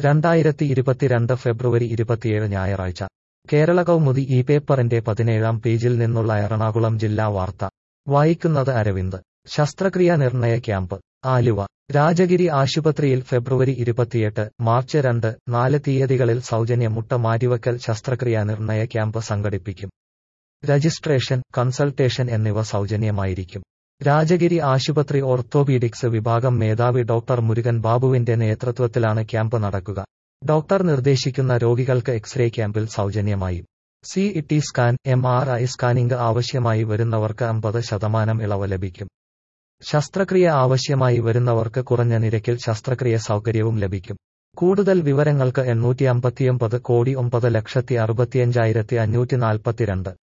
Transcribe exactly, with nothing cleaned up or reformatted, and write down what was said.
രണ്ടായിരത്തി ഇരുപത്തിരണ്ട് ഫെബ്രുവരി ഇരുപത്തിയേഴ് ഞായറാഴ്ച കേരള കൗമുദി ഈ പേപ്പറിന്റെ പതിനേഴാം പേജിൽ നിന്നുള്ള എറണാകുളം ജില്ലാ വാർത്ത വായിക്കുന്നത് അരവിന്ദ്. ശസ്ത്രക്രിയാ നിർണയ ക്യാമ്പ് ആലുവ. രാജഗിരി ആശുപത്രിയിൽ ഫെബ്രുവരി ഇരുപത്തിയെട്ട്, മാർച്ച് രണ്ട്, നാല് തീയതികളിൽ സൗജന്യ മുട്ട മാറ്റിവക്കൽ ശസ്ത്രക്രിയാ നിർണയ ക്യാമ്പ് സംഘടിപ്പിക്കും. രജിസ്ട്രേഷൻ, കൺസൾട്ടേഷൻ എന്നിവ സൗജന്യമായിരിക്കും. രാജഗിരി ആശുപത്രി ഓർത്തോപീഡിക്സ് വിഭാഗം മേധാവി ഡോക്ടർ മുരുകൻ ബാബുവിന്റെ നേതൃത്വത്തിലാണ് ക്യാമ്പ് നടക്കുക. ഡോക്ടർ നിർദ്ദേശിക്കുന്ന രോഗികൾക്ക് എക്സ്റേ ക്യാമ്പിൽ സൗജന്യമായും C T scan, M R I scanning ആവശ്യമായി വരുന്നവർക്ക് അമ്പത് ശതമാനം ഇളവ് ലഭിക്കും. ശസ്ത്രക്രിയ ആവശ്യമായി വരുന്നവർക്ക് കുറഞ്ഞ നിരക്കിൽ ശസ്ത്രക്രിയ സൗകര്യവും ലഭിക്കും. കൂടുതൽ വിവരങ്ങൾക്ക് എണ്ണൂറ്റി അമ്പത്തിയൊമ്പത് കോടി ഒമ്പത് ലക്ഷത്തി അറുപത്തിയഞ്ചായിരത്തി അഞ്ഞൂറ്റി നാൽപ്പത്തിരണ്ട്